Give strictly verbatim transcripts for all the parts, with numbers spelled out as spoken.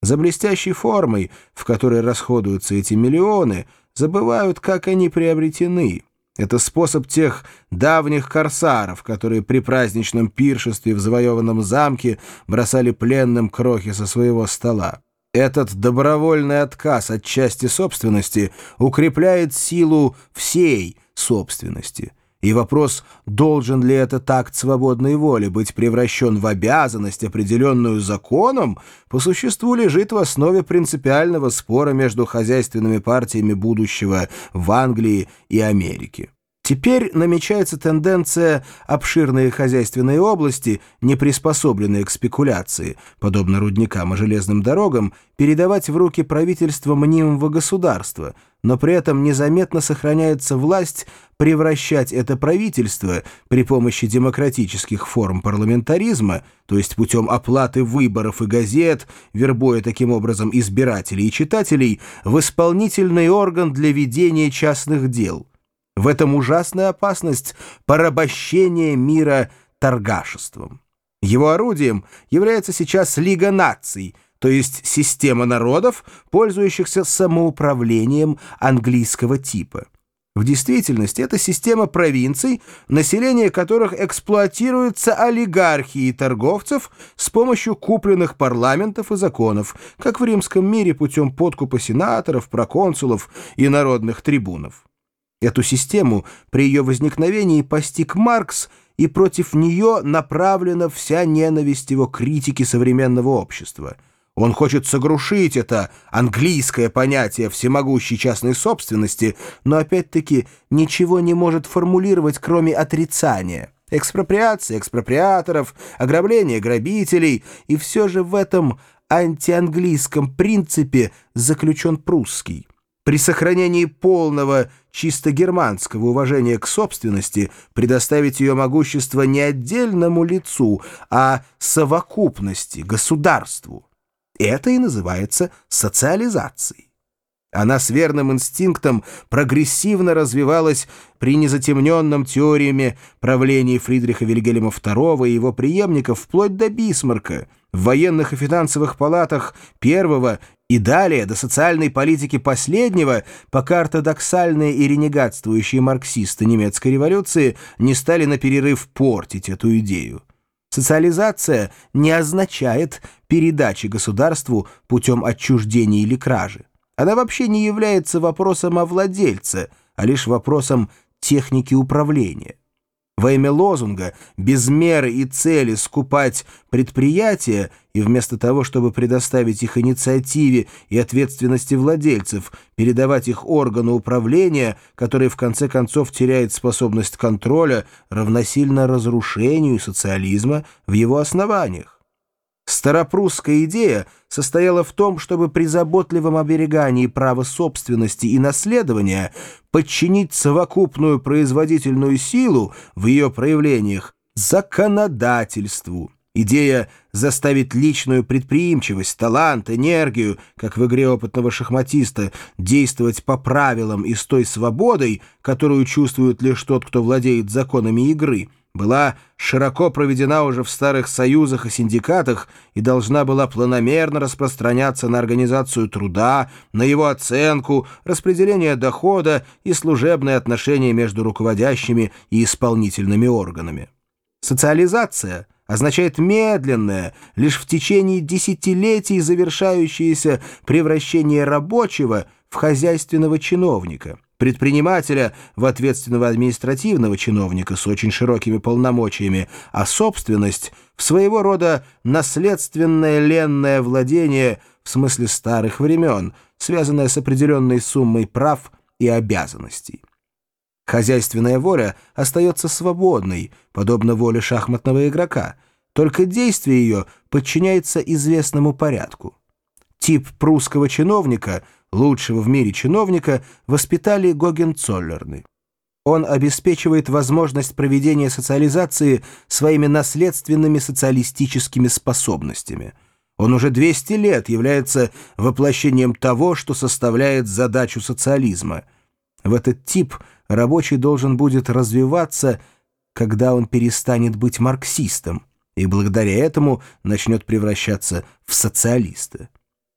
За блестящей формой, в которой расходуются эти миллионы, забывают, как они приобретены. Это способ тех давних корсаров, которые при праздничном пиршестве в завоеванном замке бросали пленным крохи со своего стола. Этот добровольный отказ от части собственности укрепляет силу всей собственности. И вопрос, должен ли этот акт свободной воли быть превращен в обязанность, определенную законом, по существу лежит в основе принципиального спора между хозяйственными партиями будущего в Англии и Америке. Теперь намечается тенденция обширные хозяйственные области, не приспособленные к спекуляции, подобно рудникам и железным дорогам, передавать в руки правительства мнимого государства, но при этом незаметно сохраняется власть превращать это правительство при помощи демократических форм парламентаризма, то есть путем оплаты выборов и газет, вербуя таким образом избирателей и читателей, в исполнительный орган для ведения частных дел. В этом ужасная опасность порабощения мира торгашеством. Его орудием является сейчас Лига наций, то есть система народов, пользующихся самоуправлением английского типа. В действительности это система провинций, население которых эксплуатируется олигархией торговцев с помощью купленных парламентов и законов, как в римском мире путем подкупа сенаторов, проконсулов и народных трибунов. Эту систему при ее возникновении постиг Маркс, и против нее направлена вся ненависть его критики современного общества. Он хочет сокрушить это английское понятие всемогущей частной собственности, но опять-таки ничего не может формулировать, кроме отрицания. Экспроприация экспроприаторов, ограбление грабителей, и все же в этом антианглийском принципе заключен прусский. При сохранении полного чисто германского уважения к собственности предоставить ее могущество не отдельному лицу, а совокупности, государству. Это и называется социализацией. Она с верным инстинктом прогрессивно развивалась при незатемненном теориями правления Фридриха Вильгельма второго и его преемников вплоть до Бисмарка, в военных и финансовых палатах первого и далее до социальной политики последнего, пока ортодоксальные и ренегатствующие марксисты немецкой революции не стали на перерыв портить эту идею. Социализация не означает передачи государству путем отчуждения или кражи. Она вообще не является вопросом о владельце, а лишь вопросом техники управления. Во имя лозунга без меры и цели скупать предприятия и вместо того, чтобы предоставить их инициативе и ответственности владельцев, передавать их органу управления, который в конце концов теряет способность контроля, равносильно разрушению социализма в его основаниях. Старопрусская идея состояла в том, чтобы при заботливом оберегании права собственности и наследования подчинить совокупную производительную силу в ее проявлениях законодательству. Идея заставить личную предприимчивость, талант, энергию, как в игре опытного шахматиста, действовать по правилам и с той свободой, которую чувствует лишь тот, кто владеет законами игры, была широко проведена уже в старых союзах и синдикатах и должна была планомерно распространяться на организацию труда, на его оценку, распределение дохода и служебные отношения между руководящими и исполнительными органами. Социализация означает медленное, лишь в течение десятилетий завершающееся превращение рабочего в хозяйственного чиновника, предпринимателя в ответственного административного чиновника с очень широкими полномочиями, а собственность в своего рода наследственное ленное владение в смысле старых времен, связанное с определенной суммой прав и обязанностей. Хозяйственная воля остается свободной, подобно воле шахматного игрока, только действие ее подчиняется известному порядку. Тип прусского чиновника, лучшего в мире чиновника, воспитали Гогенцоллерны. Он обеспечивает возможность проведения социализации своими наследственными социалистическими способностями. Он уже двести лет является воплощением того, что составляет задачу социализма. В этот тип рабочий должен будет развиваться, когда он перестанет быть марксистом, и благодаря этому начнет превращаться в социалиста.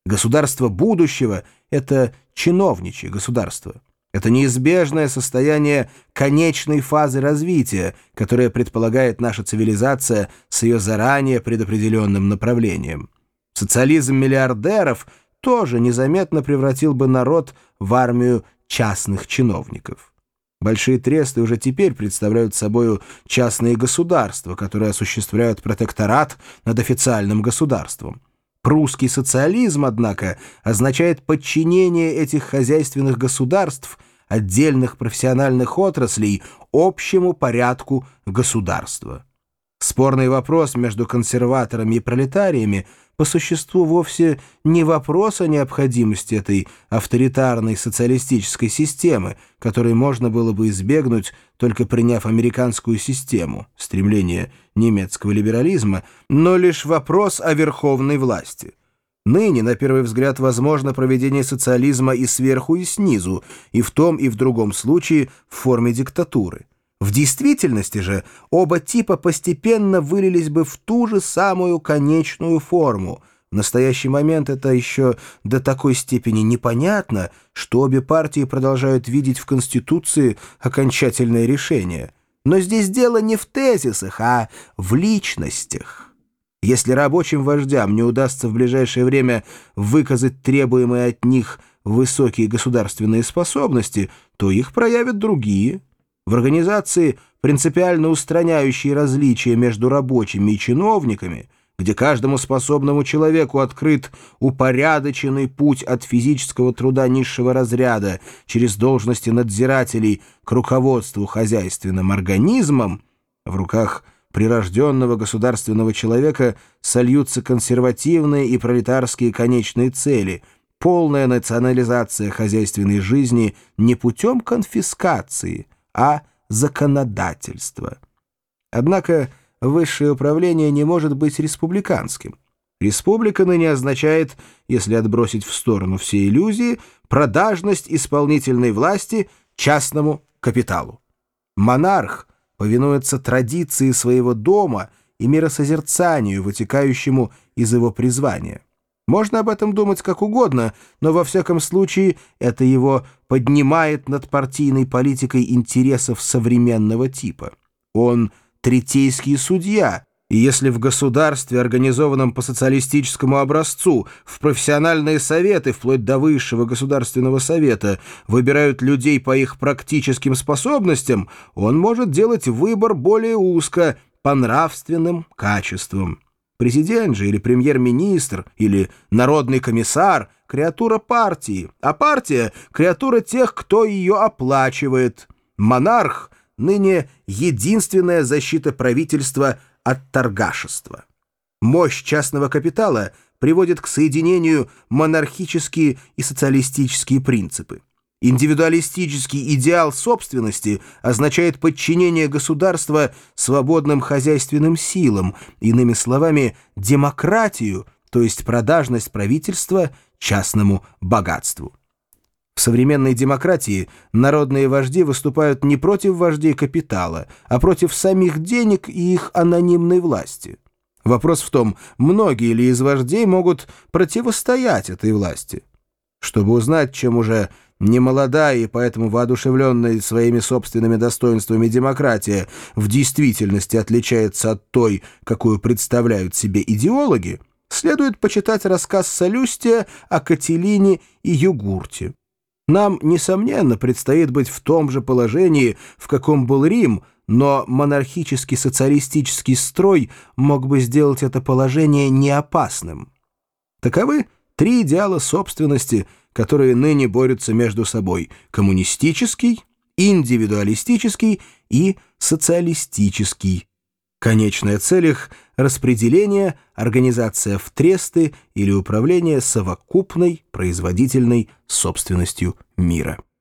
Государство будущего — это чиновничье государство. Это неизбежное состояние конечной фазы развития, которое предполагает наша цивилизация с ее заранее предопределенным направлением. Социализм миллиардеров тоже незаметно превратил бы народ в армию частных чиновников. Большие тресты уже теперь представляют собою частные государства, которые осуществляют протекторат над официальным государством. Прусский социализм, однако, означает подчинение этих хозяйственных государств, отдельных профессиональных отраслей, общему порядку государства. Спорный вопрос между консерваторами и пролетариями по существу вовсе не вопрос о необходимости этой авторитарной социалистической системы, которой можно было бы избегнуть, только приняв американскую систему, стремление немецкого либерализма, но лишь вопрос о верховной власти. Ныне, на первый взгляд, возможно проведение социализма и сверху, и снизу, и в том, и в другом случае в форме диктатуры. В действительности же оба типа постепенно вылились бы в ту же самую конечную форму. В настоящий момент это еще до такой степени непонятно, что обе партии продолжают видеть в Конституции окончательное решение. Но здесь дело не в тезисах, а в личностях. Если рабочим вождям не удастся в ближайшее время выказать требуемые от них высокие государственные способности, то их проявят другие. В организации, принципиально устраняющей различия между рабочими и чиновниками, где каждому способному человеку открыт упорядоченный путь от физического труда низшего разряда через должности надзирателей к руководству хозяйственным организмом, в руках прирожденного государственного человека сольются консервативные и пролетарские конечные цели, полная национализация хозяйственной жизни не путем конфискации, а законодательства. Однако высшее управление не может быть республиканским. Республика ныне означает, если отбросить в сторону все иллюзии, продажность исполнительной власти частному капиталу. Монарх повинуется традиции своего дома и миросозерцанию, вытекающему из его призвания. Можно об этом думать как угодно, но во всяком случае это его поднимает над партийной политикой интересов современного типа. Он третейский судья, и если в государстве, организованном по социалистическому образцу, в профессиональные советы, вплоть до высшего государственного совета, выбирают людей по их практическим способностям, он может делать выбор более узко, по нравственным качествам. Президент же или премьер-министр или народный комиссар – креатура партии, а партия – креатура тех, кто ее оплачивает. Монарх – ныне единственная защита правительства от торгашества. Мощь частного капитала приводит к соединению монархические и социалистические принципы. Индивидуалистический идеал собственности означает подчинение государства свободным хозяйственным силам, иными словами, демократию, то есть продажность правительства частному богатству. В современной демократии народные вожди выступают не против вождей капитала, а против самих денег и их анонимной власти. Вопрос в том, многие ли из вождей могут противостоять этой власти. Чтобы узнать, чем уже немолодая и поэтому воодушевленная своими собственными достоинствами демократия в действительности отличается от той, какую представляют себе идеологи, следует почитать рассказ Саллюстия о Катилине и Югурте. Нам, несомненно, предстоит быть в том же положении, в каком был Рим, но монархический социалистический строй мог бы сделать это положение неопасным. Таковы три идеала собственности, которые ныне борются между собой: коммунистический, индивидуалистический и социалистический. Конечная цель их — распределение, организация в тресты или управление совокупной производительной собственностью мира.